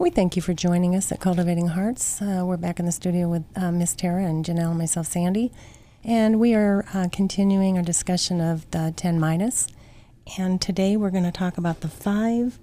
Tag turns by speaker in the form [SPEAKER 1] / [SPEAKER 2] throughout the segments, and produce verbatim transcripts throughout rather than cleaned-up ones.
[SPEAKER 1] We thank you for joining us at Cultivating Hearts. Uh, we're back in the studio with uh, Miss Tara and Janelle and myself, Sandy. And we are uh, continuing our discussion of the ten Midas. And today we're going to talk about the five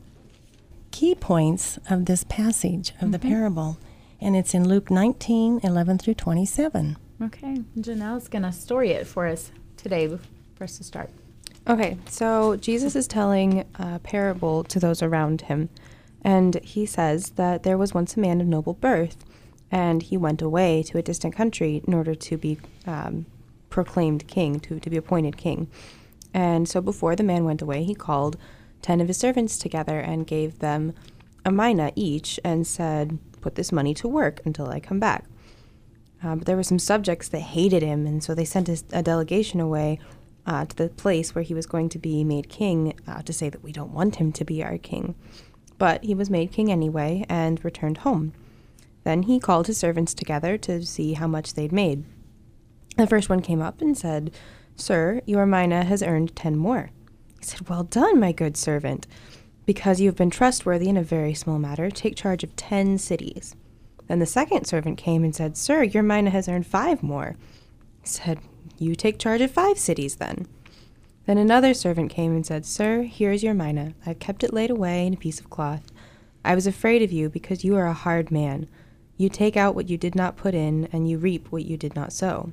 [SPEAKER 1] key points of this passage of mm-hmm. the parable. And it's in Luke nineteen, eleven through twenty-seven.
[SPEAKER 2] Okay. Janelle's going to story it for us today for us to start.
[SPEAKER 3] Okay. So Jesus is telling a parable to those around him. And he says that there was once a man of noble birth, and he went away to a distant country in order to be um, proclaimed king, to, to be appointed king. And so before the man went away, he called ten of his servants together and gave them a mina each and said, put this money to work until I come back. Uh, but there were some subjects that hated him, and so they sent a, a delegation away uh, to the place where he was going to be made king uh, to say that we don't want him to be our king. But he was made king anyway and returned home. Then he called his servants together to see how much they'd made. The first one came up and said, Sir, your mina has earned ten more. He said, Well done, my good servant. Because you have been trustworthy in a very small matter, take charge of ten cities. Then the second servant came and said, Sir, your mina has earned five more. He said, You take charge of five cities then. Then another servant came and said, Sir, here is your mina. I have kept it laid away in a piece of cloth. I was afraid of you because you are a hard man. You take out what you did not put in, and you reap what you did not sow.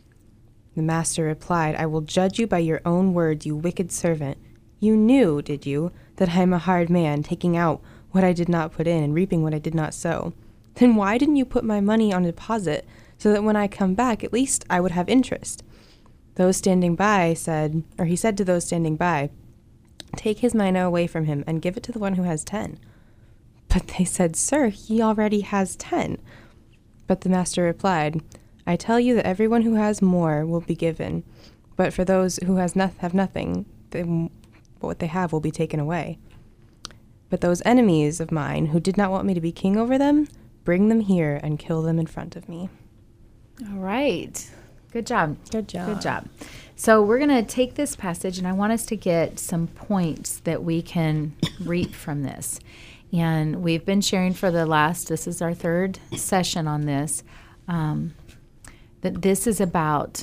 [SPEAKER 3] The master replied, I will judge you by your own words, you wicked servant. You knew, did you, that I am a hard man, taking out what I did not put in and reaping what I did not sow? Then why didn't you put my money on deposit so that when I come back, at least I would have interest? Those standing by said, or he said to those standing by, Take his mina away from him and give it to the one who has ten. But they said, Sir, he already has ten. But the master replied, I tell you that everyone who has more will be given, but for those who has no- have nothing, they, what they have will be taken away. But those enemies of mine who did not want me to be king over them, bring them here and kill them in front of me.
[SPEAKER 2] All right. Good job.
[SPEAKER 1] Good job.
[SPEAKER 2] Good job. So we're going to take this passage, and I want us to get some points that we can reap from this. And we've been sharing for the last, this is our third session on this, um, that this is about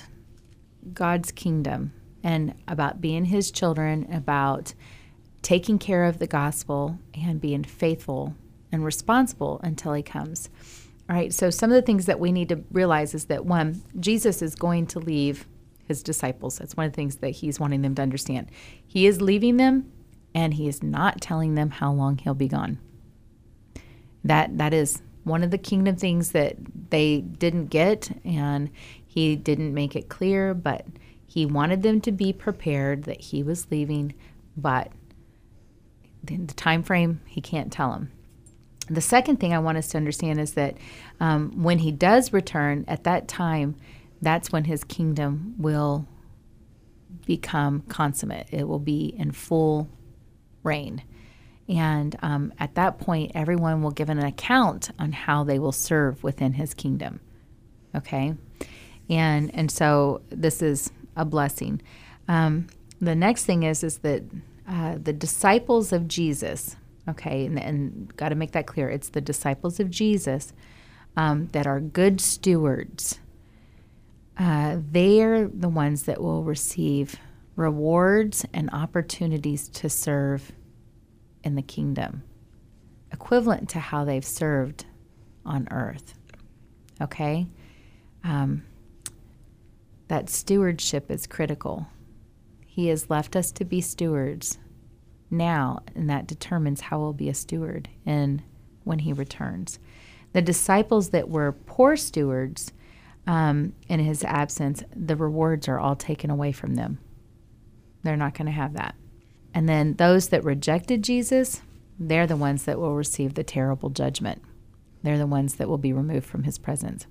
[SPEAKER 2] God's kingdom and about being his children, about taking care of the gospel and being faithful and responsible until he comes. All right, so some of the things that we need to realize is that, one, Jesus is going to leave his disciples. That's one of the things that he's wanting them to understand. He is leaving them, and he is not telling them how long he'll be gone. That That is one of the kingdom things that they didn't get, and he didn't make it clear, but he wanted them to be prepared that he was leaving, but the time frame, he can't tell them. The second thing I want us to understand is that um, when he does return, at that time, that's when his kingdom will become consummate. It will be in full reign. And um, at that point, everyone will give an account on how they will serve within his kingdom. Okay? And and so this is a blessing. Um, the next thing is, is that uh, the disciples of Jesus, okay, and, and got to make that clear. It's the disciples of Jesus um, that are good stewards. Uh, they're the ones that will receive rewards and opportunities to serve in the kingdom, equivalent to how they've served on earth. Okay? Um, that stewardship is critical. He has left us to be stewards now, and that determines how we'll be a steward and when he returns. The disciples that were poor stewards um, in his absence, the rewards are all taken away from them. They're not going to have that. And then those that rejected Jesus, they're the ones that will receive the terrible judgment. They're the ones that will be removed from his presence.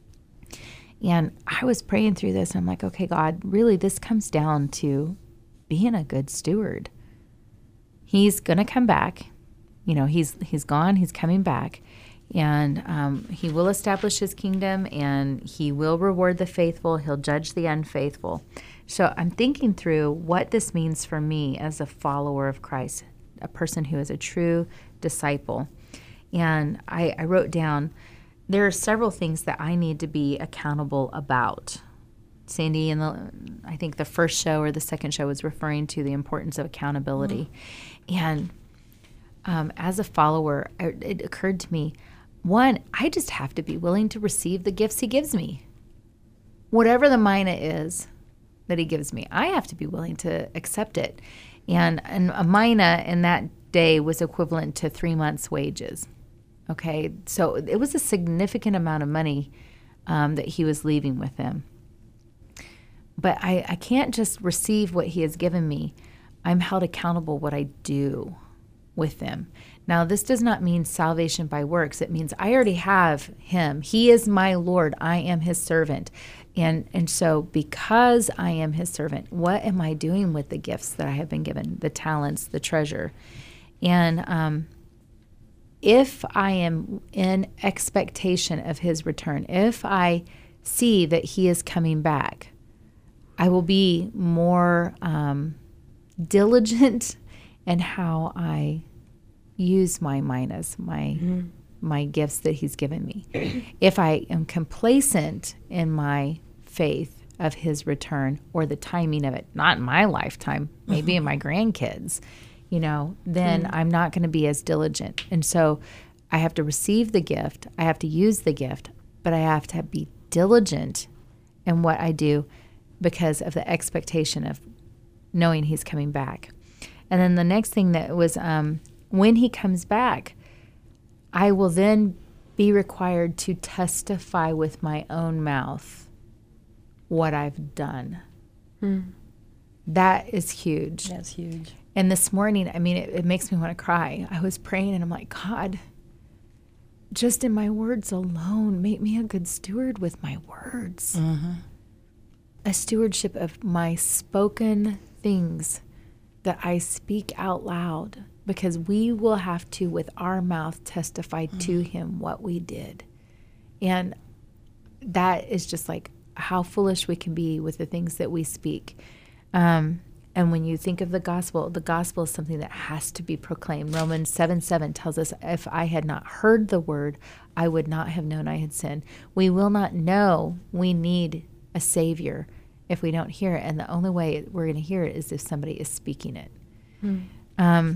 [SPEAKER 2] And I was praying through this, and I'm like, okay, God, really this comes down to being a good steward. He's going to come back. You know, he's he's gone. He's coming back. And um, he will establish his kingdom, and he will reward the faithful. He'll judge the unfaithful. So I'm thinking through what this means for me as a follower of Christ, a person who is a true disciple. And I, I wrote down, there are several things that I need to be accountable about. Sandy, in the, I think the first show or the second show was referring to the importance of accountability. Mm. And um, as a follower, it, it occurred to me, one, I just have to be willing to receive the gifts he gives me. Whatever the mina is that he gives me, I have to be willing to accept it. And, and a mina in that day was equivalent to three months' wages. Okay, so it was a significant amount of money um, that he was leaving with them. But I, I can't just receive what he has given me. I'm held accountable what I do with them. Now, this does not mean salvation by works. It means I already have him. He is my Lord. I am his servant. And and so because I am his servant, what am I doing with the gifts that I have been given, the talents, the treasure? And um, if I am in expectation of his return, if I see that he is coming back, I will be more um, diligent in how I use my minas, my mm-hmm. my gifts that he's given me. If I am complacent in my faith of his return or the timing of it, not in my lifetime, maybe mm-hmm. in my grandkids, you know, then mm-hmm. I'm not going to be as diligent. And so I have to receive the gift, I have to use the gift, but I have to be diligent in what I do because of the expectation of knowing he's coming back. And then the next thing that was, um, when he comes back, I will then be required to testify with my own mouth what I've done. Mm. That is huge.
[SPEAKER 1] That's huge.
[SPEAKER 2] And this morning, I mean, it, it makes me want to cry. I was praying and I'm like, God, just in my words alone, make me a good steward with my words. Mm-hmm. A stewardship of my spoken things that I speak out loud, because we will have to, with our mouth, testify mm-hmm. to him what we did. And that is just like how foolish we can be with the things that we speak. Um, and when you think of the gospel, the gospel is something that has to be proclaimed. Romans seven seven tells us, if I had not heard the word, I would not have known I had sinned. We will not know we need a Savior if we don't hear it. And the only way we're going to hear it is if somebody is speaking it. Mm. Um,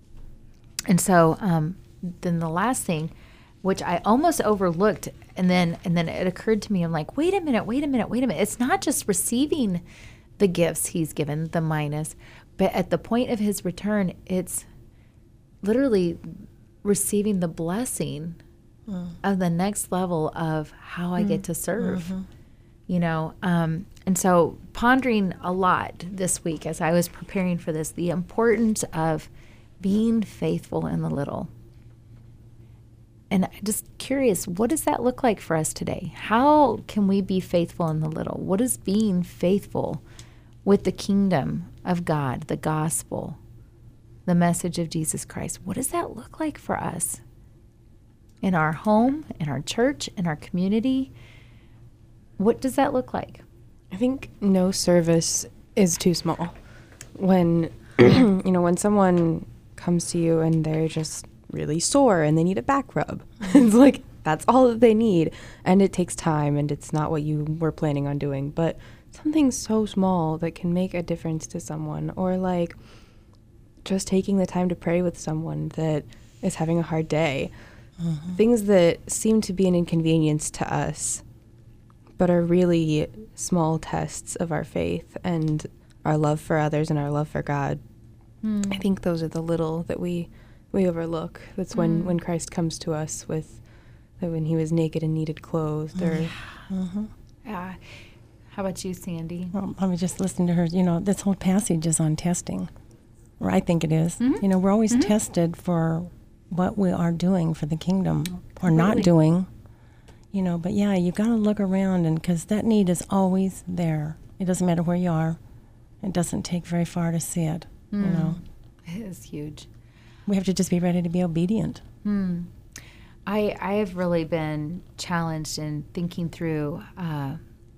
[SPEAKER 2] and so um, then the last thing, which I almost overlooked, and then and then it occurred to me, I'm like, wait a minute, wait a minute, wait a minute. It's not just receiving the gifts he's given, the minas, but at the point of his return, it's literally receiving the blessing mm. of the next level of how I mm. get to serve. Mm-hmm. You know, um, and so pondering a lot this week as I was preparing for this, the importance of being faithful in the little. And I'm just curious, what does that look like for us today? How can we be faithful in the little? What is being faithful with the kingdom of God, the gospel, the message of Jesus Christ? What does that look like for us in our home, in our church, in our community? What does that look like?
[SPEAKER 3] I think no service is too small. When, you know, when someone comes to you and they're just really sore and they need a back rub, it's like, that's all that they need. And it takes time and it's not what you were planning on doing. But something so small that can make a difference to someone, or like just taking the time to pray with someone that is having a hard day. Mm-hmm. Things that seem to be an inconvenience to us, but are really small tests of our faith and our love for others and our love for God. Mm. I think those are the little that we we overlook. That's when, mm. when Christ comes to us with, uh, when he was naked and needed clothes. Or
[SPEAKER 2] yeah. Mm-hmm. yeah. How about you, Sandy?
[SPEAKER 1] Well, I was just listening to her. You know, this whole passage is on testing, or I think it is. Mm-hmm. You know, we're always mm-hmm. tested for what we are doing for the kingdom or really? not doing. You know, but yeah, you got to look around, and because that need is always there. It doesn't matter where you are. It doesn't take very far to see it, mm. you know.
[SPEAKER 2] It is huge.
[SPEAKER 1] We have to just be ready to be obedient.
[SPEAKER 2] Mm. I I have really been challenged in thinking through uh,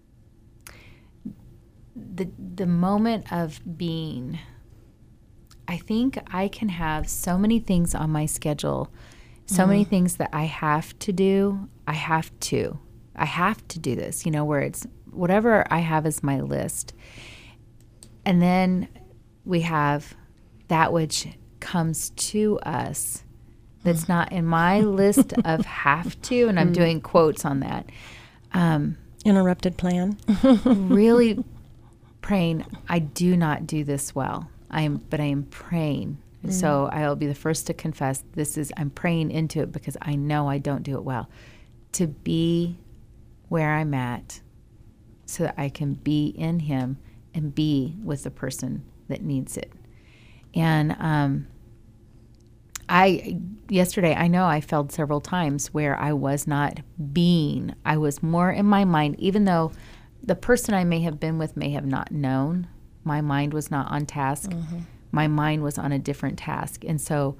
[SPEAKER 2] the the moment of being. I think I can have so many things on my schedule So many things that I have to do, I have to. I have to do this, you know, where it's whatever I have as my list. And then we have that which comes to us that's not in my list of have to, and I'm doing quotes on that. Um,
[SPEAKER 1] Interrupted plan.
[SPEAKER 2] really praying, I do not do this well. I am, but I am praying. Mm. So I'll be the first to confess this is, I'm praying into it because I know I don't do it well. To be where I'm at so that I can be in him and be with the person that needs it. And um, I, yesterday, I know I felt several times where I was not being. I was more in my mind, even though the person I may have been with may have not known. My mind was not on task. Mm-hmm. My mind was on a different task. And so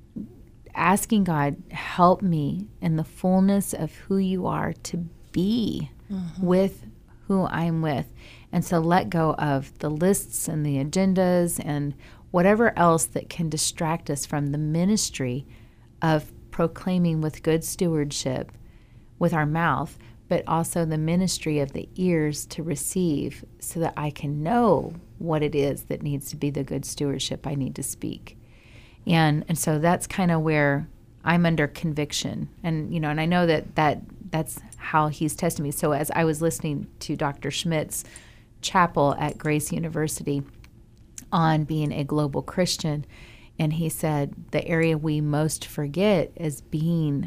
[SPEAKER 2] asking God, help me in the fullness of who you are to be mm-hmm. with who I'm with. And so let go of the lists and the agendas and whatever else that can distract us from the ministry of proclaiming with good stewardship with our mouth, but also the ministry of the ears to receive so that I can know what it is that needs to be the good stewardship I need to speak. And and so that's kind of where I'm under conviction. And, you know, and I know that, that that's how he's testing me. So as I was listening to Doctor Schmidt's chapel at Grace University on being a global Christian, and he said the area we most forget is being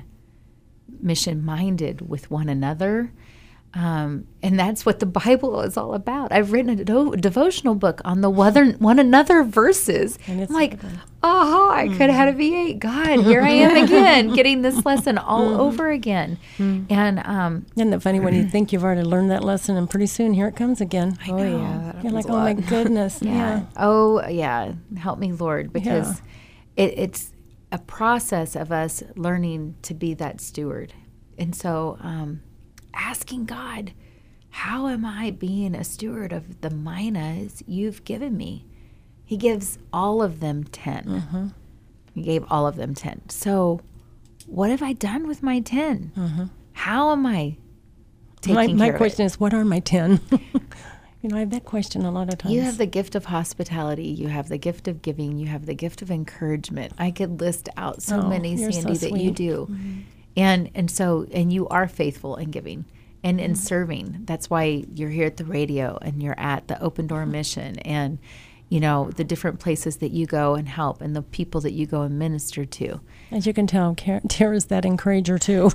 [SPEAKER 2] mission-minded with one another. Um, and that's what the Bible is all about. I've written a do- devotional book on the one, one another verses. I'm like, oh, I could have had a V eight. God, here I am again, getting this lesson all mm. over again. Mm. And um,
[SPEAKER 1] isn't it funny when you think you've already learned that lesson, and pretty soon here it comes again?
[SPEAKER 3] I know. Oh, yeah.
[SPEAKER 1] You're like, oh, my goodness.
[SPEAKER 2] yeah.
[SPEAKER 1] yeah.
[SPEAKER 2] Oh, yeah. Help me, Lord, because
[SPEAKER 1] yeah.
[SPEAKER 2] it, it's a process of us learning to be that steward. And so um, asking God, how am I being a steward of the minas you've given me? He gives all of them ten. Mm-hmm. He gave all of them ten. So what have I done with my ten? Mm-hmm. How am I taking
[SPEAKER 1] my,
[SPEAKER 2] care
[SPEAKER 1] my
[SPEAKER 2] of it?
[SPEAKER 1] question is, what are my ten? You know, I have that question a lot of times.
[SPEAKER 2] You have the gift of hospitality. You have the gift of giving. You have the gift of encouragement. I could list out so
[SPEAKER 1] oh,
[SPEAKER 2] many,
[SPEAKER 1] you're
[SPEAKER 2] Sandy,
[SPEAKER 1] so
[SPEAKER 2] that you do.
[SPEAKER 1] Mm-hmm.
[SPEAKER 2] And and so, and you are faithful in giving and in mm-hmm. serving. That's why you're here at the radio and you're at the Open Door Mission and, you know, the different places that you go and help and the people that you go and minister to.
[SPEAKER 1] As you can tell, Tara's that encourager too.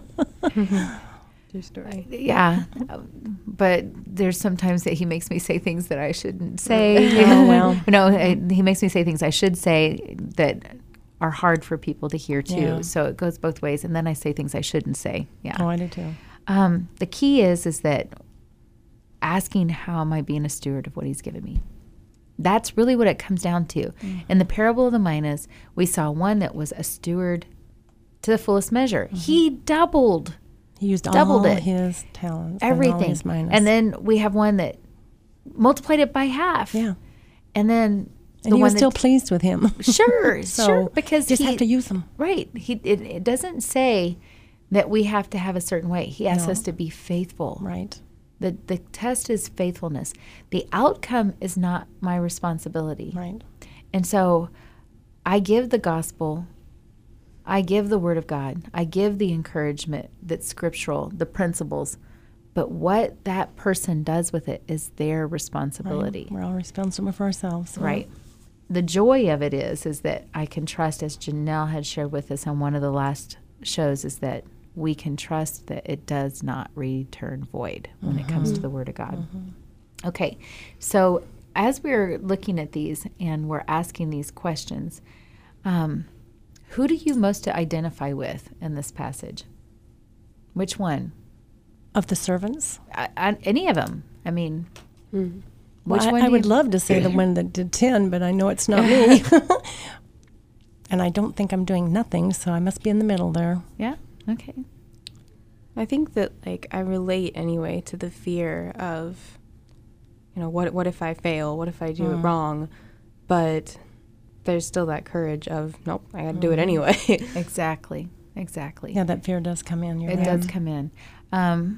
[SPEAKER 3] Your story.
[SPEAKER 2] Yeah. But there's sometimes that he makes me say things that I shouldn't say.
[SPEAKER 1] Oh, well.
[SPEAKER 2] No, I, he makes me say things I should say that are hard for people to hear too.
[SPEAKER 1] Yeah.
[SPEAKER 2] So it goes both ways. And then I say things I shouldn't say. Yeah.
[SPEAKER 1] Oh, I do too.
[SPEAKER 2] Um, the key is, is that asking, how am I being a steward of what he's given me? That's really what it comes down to. Mm-hmm. In the parable of the minas, we saw one that was a steward to the fullest measure. Mm-hmm. He doubled.
[SPEAKER 1] He used
[SPEAKER 2] doubled
[SPEAKER 1] all
[SPEAKER 2] it.
[SPEAKER 1] his talents.
[SPEAKER 2] Everything.
[SPEAKER 1] And, all his minas.
[SPEAKER 2] And then we have one that multiplied it by half.
[SPEAKER 1] Yeah.
[SPEAKER 2] And then
[SPEAKER 1] And
[SPEAKER 2] the
[SPEAKER 1] he
[SPEAKER 2] one
[SPEAKER 1] was still
[SPEAKER 2] that,
[SPEAKER 1] pleased with him.
[SPEAKER 2] Sure,
[SPEAKER 1] so
[SPEAKER 2] sure. Because
[SPEAKER 1] just
[SPEAKER 2] he,
[SPEAKER 1] have to use them.
[SPEAKER 2] Right. He it, it doesn't say that we have to have a certain way. He asks
[SPEAKER 1] No.
[SPEAKER 2] us to be faithful.
[SPEAKER 1] Right.
[SPEAKER 2] The the test is faithfulness. The outcome is not my responsibility.
[SPEAKER 1] Right.
[SPEAKER 2] And so I give the gospel, I give the word of God, I give the encouragement that's scriptural, the principles, but what that person does with it is their responsibility.
[SPEAKER 1] Right. We're all responsible for ourselves.
[SPEAKER 2] Right. The joy of it is, is that I can trust, as Janelle had shared with us on one of the last shows, is that we can trust that it does not return void when mm-hmm. it comes to the Word of God. Mm-hmm. Okay, so as we're looking at these and we're asking these questions, um, who do you most identify with in this passage? Which one?
[SPEAKER 1] Of the servants?
[SPEAKER 2] I, I, any of them. I mean,
[SPEAKER 1] mm-hmm.
[SPEAKER 2] which
[SPEAKER 1] well, I,
[SPEAKER 2] one
[SPEAKER 1] I
[SPEAKER 2] do
[SPEAKER 1] would
[SPEAKER 2] you...
[SPEAKER 1] love to say the one that did ten, but I know it's not me. And I don't think I'm doing nothing, so I must be in the middle there.
[SPEAKER 2] Yeah? Okay.
[SPEAKER 3] I think that, like, I relate anyway to the fear of, you know, what what if I fail? What if I do mm. it wrong? But there's still that courage of, nope, I got to do it anyway.
[SPEAKER 2] Exactly. Exactly.
[SPEAKER 1] Yeah, that fear does come in. You're
[SPEAKER 2] It
[SPEAKER 1] right.
[SPEAKER 2] does come in. Um,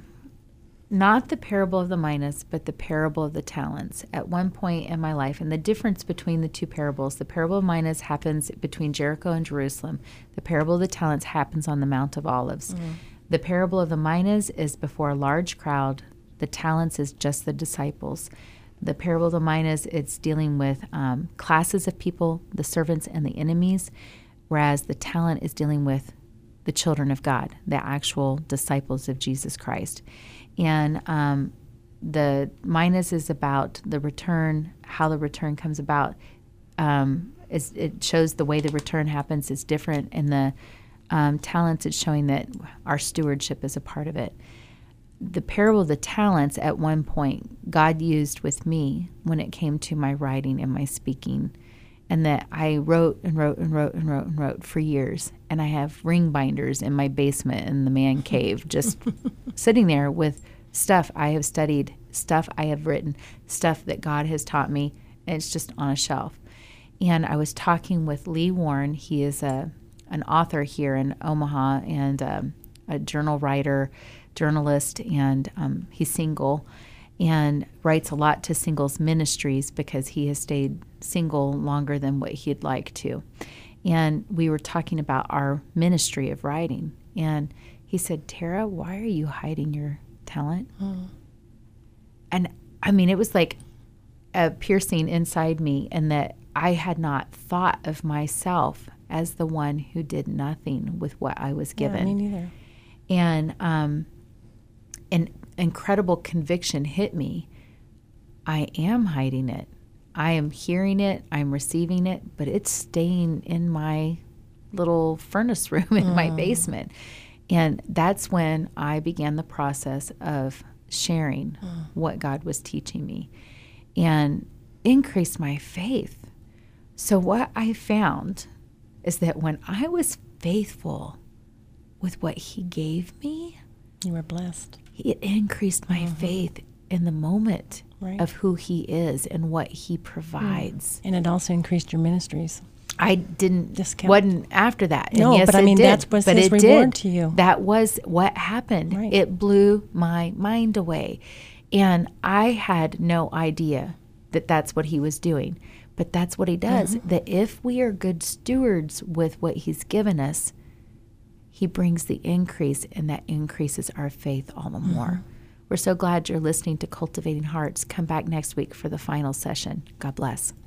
[SPEAKER 2] not the parable of the minas, but the parable of the talents. At one point in my life, and the difference between the two parables, the parable of minas happens between Jericho and Jerusalem. The parable of the talents happens on the Mount of Olives. Mm. The parable of the minas is before a large crowd. The talents is just the disciples. The parable of the minas, it's dealing with um, classes of people, the servants and the enemies, whereas the talent is dealing with the children of God, the actual disciples of Jesus Christ. And um, the minas is about the return, how the return comes about. Um, is, it shows the way the return happens is different. In the um, talents, it's showing that our stewardship is a part of it. The parable of the talents, at one point, God used with me when it came to my writing and my speaking, and that I wrote and wrote and wrote and wrote and wrote for years. And I have ring binders in my basement in the man cave, just sitting there with stuff I have studied, stuff I have written, stuff that God has taught me, and it's just on a shelf. And I was talking with Lee Warren. He is a an author here in Omaha and um, a journal writer, journalist, and um, he's single and writes a lot to singles ministries because he has stayed single longer than what he'd like to. And we were talking about our ministry of writing. And he said, Tara, why are you hiding your talent? Oh. And I mean, it was like a piercing inside me, and that I had not thought of myself as the one who did nothing with what I was given.
[SPEAKER 1] Yeah, me neither.
[SPEAKER 2] And um, an incredible conviction hit me. I am hiding it. I am hearing it. I'm receiving it, but it's staying in my little furnace room in mm. my basement. And that's when I began the process of sharing mm. what God was teaching me and increased my faith. So what I found is that when I was faithful with what he gave me,
[SPEAKER 1] you were blessed.
[SPEAKER 2] It increased my mm-hmm. faith in the moment
[SPEAKER 1] right.
[SPEAKER 2] of who he is and what he provides.
[SPEAKER 1] Mm. And it also increased your ministries.
[SPEAKER 2] I didn't,
[SPEAKER 1] Discount.
[SPEAKER 2] wasn't after that.
[SPEAKER 1] No,
[SPEAKER 2] and yes,
[SPEAKER 1] but I mean,
[SPEAKER 2] did,
[SPEAKER 1] that was
[SPEAKER 2] but
[SPEAKER 1] his
[SPEAKER 2] it
[SPEAKER 1] reward
[SPEAKER 2] did.
[SPEAKER 1] to you.
[SPEAKER 2] That was what happened.
[SPEAKER 1] Right.
[SPEAKER 2] It blew my mind away. And I had no idea that that's what he was doing. But that's what he does, mm-hmm. that if we are good stewards with what he's given us, he brings the increase, and that increases our faith all the more. Mm-hmm. We're so glad you're listening to Cultivating Hearts. Come back next week for the final session. God bless.